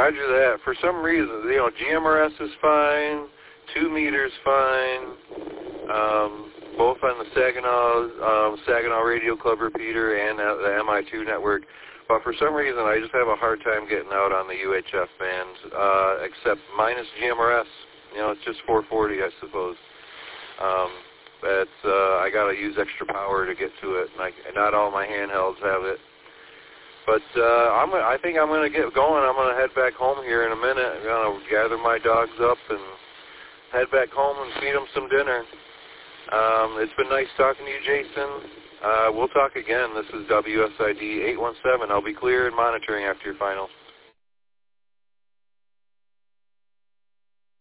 Roger that. For some reason, GMRS is fine, 2 meters fine, both on the Saginaw Radio Club repeater and the MI2 network. But for some reason, I just have a hard time getting out on the UHF bands, except minus GMRS. It's just 440, I suppose. I got to use extra power to get to it, and not all my handhelds have it. But I think I'm going to get going. I'm going to head back home here in a minute. I'm going to gather my dogs up and head back home and feed them some dinner. It's been nice talking to you, Jason. We'll talk again. This is WSID 817. I'll be clear and monitoring after your finals.